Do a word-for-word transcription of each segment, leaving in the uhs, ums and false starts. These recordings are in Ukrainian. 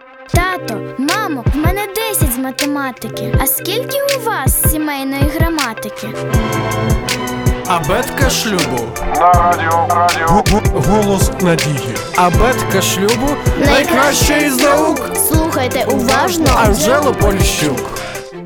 Тато, мамо, в мене десять з математики. А скільки у вас сімейної граматики? Абетка шлюбу. На радіо, радіо. Голос надії. Абетка шлюбу найкраща із наук. Слухайте уважно. Анжело Поліщук.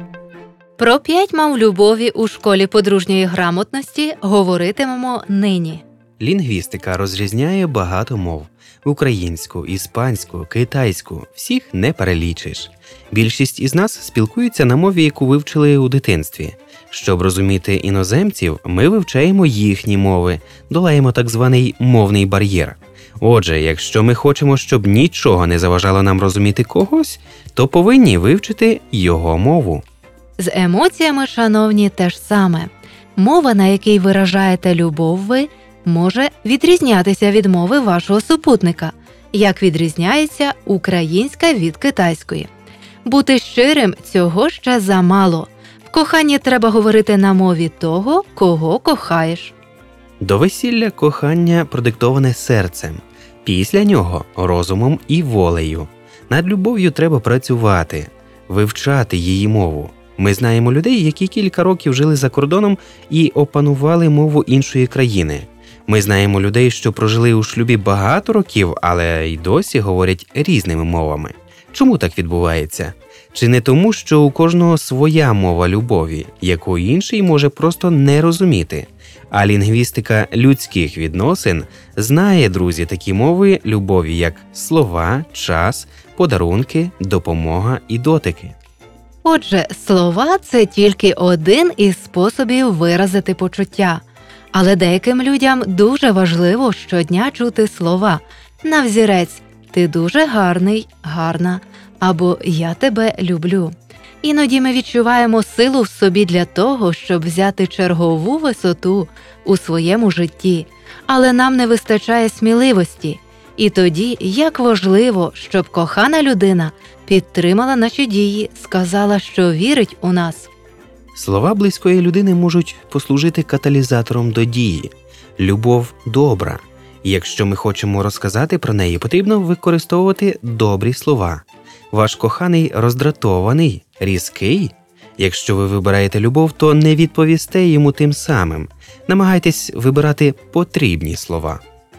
Про п'ять мов любові у школі подружньої грамотності говоритимемо нині. Лінгвістика розрізняє багато мов. Українську, іспанську, китайську – всіх не перелічиш. Більшість із нас спілкуються на мові, яку вивчили у дитинстві. Щоб розуміти іноземців, ми вивчаємо їхні мови, долаємо так званий мовний бар'єр. Отже, якщо ми хочемо, щоб нічого не заважало нам розуміти когось, то повинні вивчити його мову. З емоціями, шановні, те ж саме. Мова, на якій виражаєте любов ви, може відрізнятися від мови вашого супутника, як відрізняється українська від китайської. Бути щирим – цього ще замало. В коханні треба говорити на мові того, кого кохаєш. До весілля кохання продиктоване серцем, після нього – розумом і волею. Над любов'ю треба працювати, вивчати її мову. Ми знаємо людей, які кілька років жили за кордоном і опанували мову іншої країни. Ми знаємо людей, що прожили у шлюбі багато років, але й досі говорять різними мовами. Чому так відбувається? Чи не тому, що у кожного своя мова любові, яку інший може просто не розуміти? А лінгвістика людських відносин знає, друзі, такі мови любові, як слова, час, подарунки, допомога і дотики. Отже, слова – це тільки один із способів виразити почуття. Але деяким людям дуже важливо щодня чути слова. На взірець «ти дуже гарний», «гарна» або «я тебе люблю». Іноді ми відчуваємо силу в собі для того, щоб взяти чергову висоту у своєму житті, але нам не вистачає сміливості. І тоді як важливо, щоб кохана людина підтримала наші дії, сказала, що вірить у нас. Слова близької людини можуть послужити каталізатором до дії. Любов добра. Якщо ми хочемо розказати про неї, потрібно використовувати добрі слова. Ваш коханий роздратований, різкий. Якщо ви вибираєте любов, то не відповісте йому тим самим. Намагайтесь вибирати потрібні слова.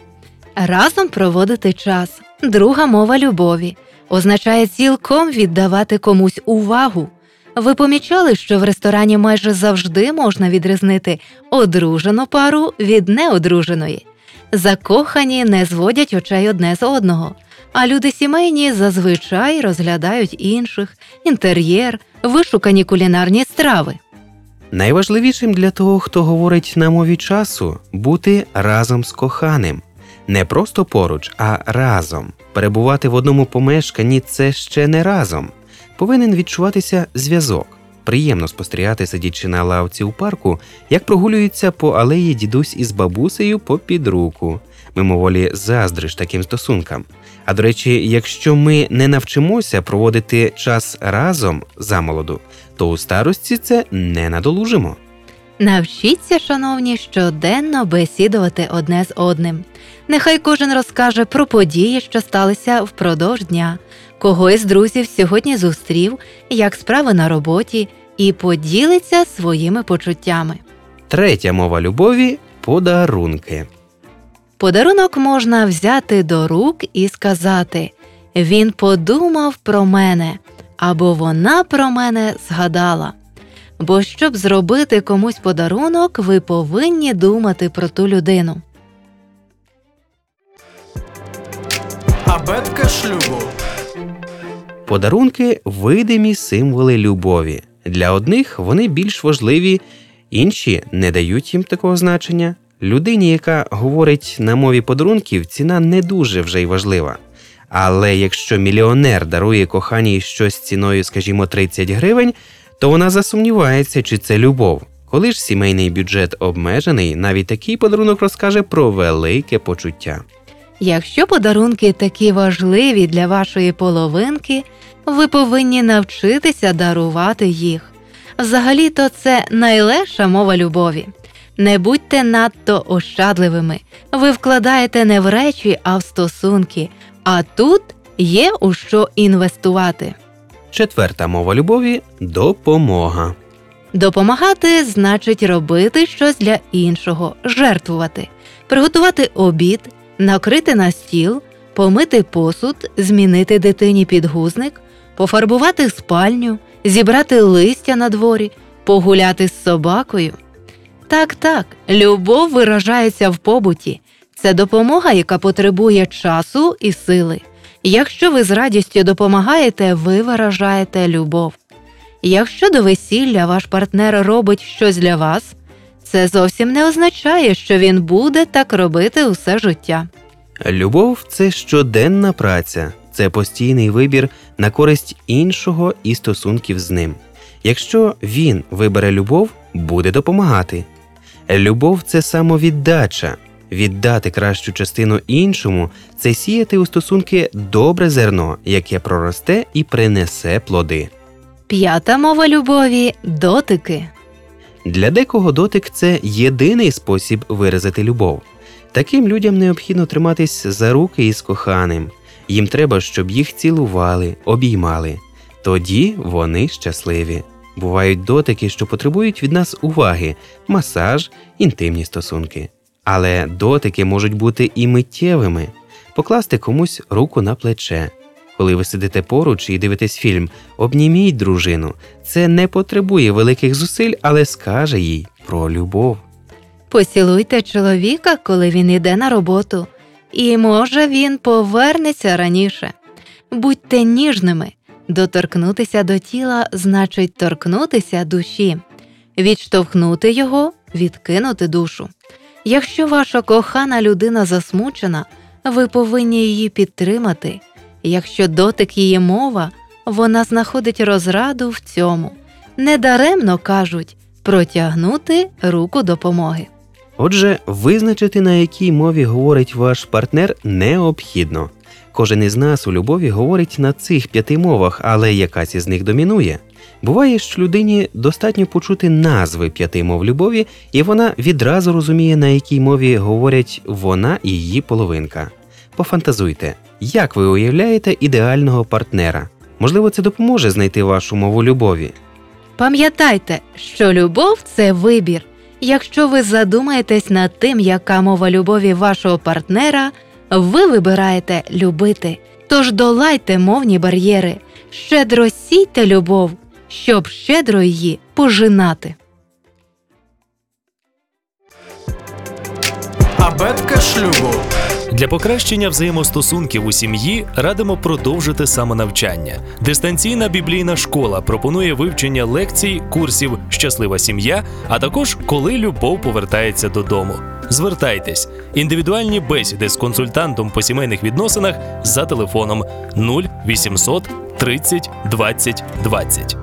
Разом проводити час. Друга мова любові. Означає цілком віддавати комусь увагу. Ви помічали, що в ресторані майже завжди можна відрізнити одружену пару від неодруженої? Закохані не зводять очей одне з одного, а люди сімейні зазвичай розглядають інших, інтер'єр, вишукані кулінарні страви. Найважливішим для того, хто говорить на мові часу – бути разом з коханим. Не просто поруч, а разом. Перебувати в одному помешканні – це ще не разом. Повинен відчуватися зв'язок. Приємно спостерігати, сидячи на лавці у парку, як прогулюються по алеї дідусь із бабусею попід руку. Мимоволі заздриш таким стосункам. А до речі, якщо ми не навчимося проводити час разом замолоду, то у старості це не надолужимо. Навчіться, шановні, щоденно бесідувати одне з одним. Нехай кожен розкаже про події, що сталися впродовж дня, кого із друзів сьогодні зустрів, як справи на роботі, і поділиться своїми почуттями. Третя мова любові – подарунки. Подарунок можна взяти до рук і сказати «Він подумав про мене» або «Вона про мене згадала». Бо щоб зробити комусь подарунок, ви повинні думати про ту людину. Абетка шлюбу. Подарунки – видимі символи любові. Для одних вони більш важливі, інші не дають їм такого значення. Людині, яка говорить на мові подарунків, ціна не дуже вже й важлива. Але якщо мільйонер дарує коханій щось ціною, скажімо, тридцять гривень, то вона засумнівається, чи це любов. Коли ж сімейний бюджет обмежений, навіть такий подарунок розкаже про велике почуття. Якщо подарунки такі важливі для вашої половинки, ви повинні навчитися дарувати їх. Взагалі-то це найлегша мова любові. Не будьте надто ощадливими. Ви вкладаєте не в речі, а в стосунки. А тут є у що інвестувати. Четверта мова любові – допомога. Допомагати значить робити щось для іншого, жертвувати, приготувати обід, накрити на стіл, помити посуд, змінити дитині підгузник, пофарбувати спальню, зібрати листя на дворі, погуляти з собакою. Так-так, любов виражається в побуті. Це допомога, яка потребує часу і сили. Якщо ви з радістю допомагаєте, ви виражаєте любов. Якщо до весілля ваш партнер робить щось для вас, це зовсім не означає, що він буде так робити усе життя. Любов – це щоденна праця, це постійний вибір на користь іншого і стосунків з ним. Якщо він вибере любов, буде допомагати. Любов – це самовіддача. Віддати кращу частину іншому – це сіяти у стосунки добре зерно, яке проросте і принесе плоди. П'ята мова любові – дотики. Для декого дотик – це єдиний спосіб виразити любов. Таким людям необхідно триматись за руки із коханим. Їм треба, щоб їх цілували, обіймали. Тоді вони щасливі. Бувають дотики, що потребують від нас уваги – масаж, інтимні стосунки. Але дотики можуть бути і миттєвими. Покласти комусь руку на плече. Коли ви сидите поруч і дивитесь фільм, обніміть дружину. Це не потребує великих зусиль, але скаже їй про любов. Поцілуйте чоловіка, коли він іде на роботу. І, може, він повернеться раніше. Будьте ніжними. Доторкнутися до тіла значить торкнутися душі. Відштовхнути його – відкинути душу. Якщо ваша кохана людина засмучена, ви повинні її підтримати. Якщо дотик її мова, вона знаходить розраду в цьому. Недаремно кажуть «протягнути руку допомоги». Отже, визначити, на якій мові говорить ваш партнер, необхідно. Кожен із нас у любові говорить на цих п'яти мовах, але якась із них домінує. Буває, що людині достатньо почути назви п'яти мов любові, і вона відразу розуміє, на якій мові говорять вона і її половинка. Пофантазуйте, як ви уявляєте ідеального партнера? Можливо, це допоможе знайти вашу мову любові. Пам'ятайте, що любов – це вибір. Якщо ви задумаєтесь над тим, яка мова любові вашого партнера, ви вибираєте любити. Тож долайте мовні бар'єри, щедро сійте любов, щоб щедро її пожинати. Абетка шлюбу. Для покращення взаємостосунків у сім'ї радимо продовжити самонавчання. Дистанційна біблійна школа пропонує вивчення лекцій, курсів «Щаслива сім'я», а також «Коли любов повертається додому». Звертайтесь. Індивідуальні бесіди з консультантом по сімейних відносинах за телефоном нуль вісімсот тридцять двадцять двадцять.